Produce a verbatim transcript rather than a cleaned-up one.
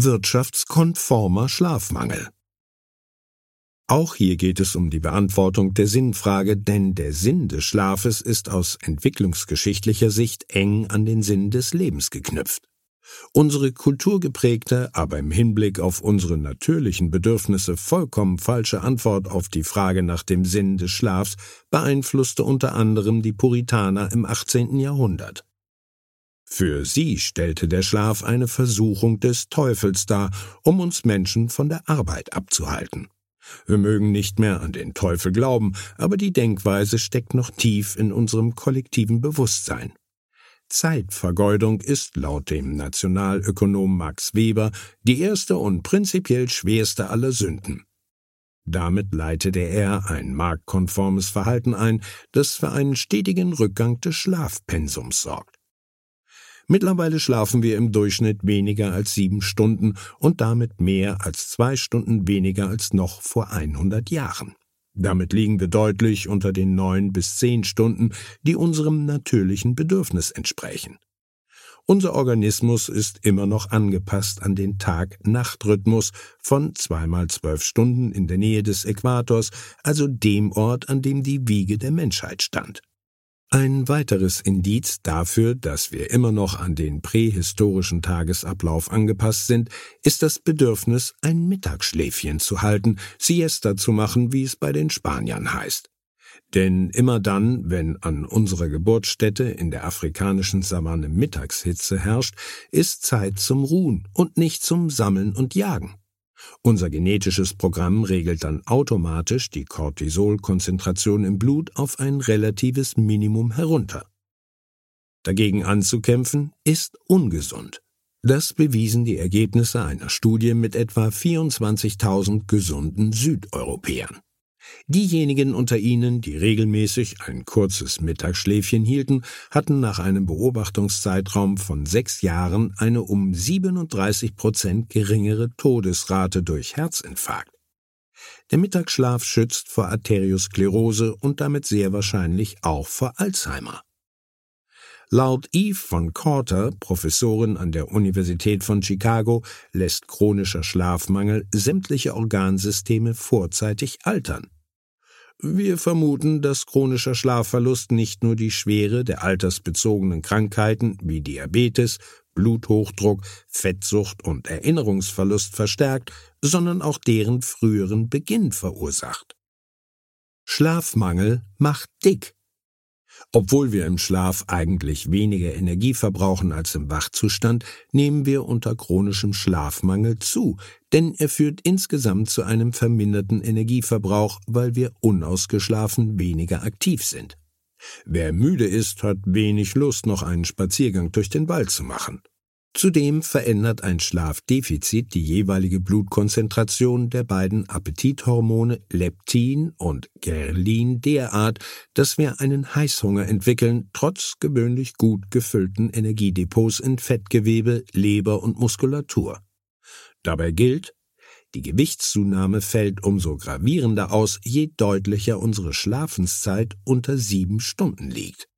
Wirtschaftskonformer Schlafmangel. Auch hier geht es um die Beantwortung der Sinnfrage, denn der Sinn des Schlafes ist aus entwicklungsgeschichtlicher Sicht eng an den Sinn des Lebens geknüpft. Unsere kulturgeprägte, aber im Hinblick auf unsere natürlichen Bedürfnisse vollkommen falsche Antwort auf die Frage nach dem Sinn des Schlafs beeinflusste unter anderem die Puritaner im achtzehnten Jahrhundert. Für sie stellte der Schlaf eine Versuchung des Teufels dar, um uns Menschen von der Arbeit abzuhalten. Wir mögen nicht mehr an den Teufel glauben, aber die Denkweise steckt noch tief in unserem kollektiven Bewusstsein. Zeitvergeudung ist laut dem Nationalökonom Max Weber die erste und prinzipiell schwerste aller Sünden. Damit leitete er ein marktkonformes Verhalten ein, das für einen stetigen Rückgang des Schlafpensums sorgt. Mittlerweile schlafen wir im Durchschnitt weniger als sieben Stunden und damit mehr als zwei Stunden weniger als noch vor hundert Jahren. Damit liegen wir deutlich unter den neun bis zehn Stunden, die unserem natürlichen Bedürfnis entsprechen. Unser Organismus ist immer noch angepasst an den Tag-Nacht-Rhythmus von zweimal zwölf Stunden in der Nähe des Äquators, also dem Ort, an dem die Wiege der Menschheit stand. Ein weiteres Indiz dafür, dass wir immer noch an den prähistorischen Tagesablauf angepasst sind, ist das Bedürfnis, ein Mittagsschläfchen zu halten, Siesta zu machen, wie es bei den Spaniern heißt. Denn immer dann, wenn an unserer Geburtsstätte in der afrikanischen Savanne Mittagshitze herrscht, ist Zeit zum Ruhen und nicht zum Sammeln und Jagen. Unser genetisches Programm regelt dann automatisch die Cortisolkonzentration im Blut auf ein relatives Minimum herunter. Dagegen anzukämpfen ist ungesund. Das bewiesen die Ergebnisse einer Studie mit etwa vierundzwanzigtausend gesunden Südeuropäern. Diejenigen unter ihnen, die regelmäßig ein kurzes Mittagsschläfchen hielten, hatten nach einem Beobachtungszeitraum von sechs Jahren eine um siebenunddreißig Prozent geringere Todesrate durch Herzinfarkt. Der Mittagsschlaf schützt vor Arteriosklerose und damit sehr wahrscheinlich auch vor Alzheimer. Laut Eve von Courter, Professorin an der Universität von Chicago, lässt chronischer Schlafmangel sämtliche Organsysteme vorzeitig altern. Wir vermuten, dass chronischer Schlafverlust nicht nur die Schwere der altersbezogenen Krankheiten wie Diabetes, Bluthochdruck, Fettsucht und Erinnerungsverlust verstärkt, sondern auch deren früheren Beginn verursacht. Schlafmangel macht dick. Obwohl wir im Schlaf eigentlich weniger Energie verbrauchen als im Wachzustand, nehmen wir unter chronischem Schlafmangel zu, denn er führt insgesamt zu einem verminderten Energieverbrauch, weil wir unausgeschlafen weniger aktiv sind. Wer müde ist, hat wenig Lust, noch einen Spaziergang durch den Wald zu machen. Zudem verändert ein Schlafdefizit die jeweilige Blutkonzentration der beiden Appetithormone Leptin und Ghrelin derart, dass wir einen Heißhunger entwickeln, trotz gewöhnlich gut gefüllten Energiedepots in Fettgewebe, Leber und Muskulatur. Dabei gilt, die Gewichtszunahme fällt umso gravierender aus, je deutlicher unsere Schlafenszeit unter sieben Stunden liegt.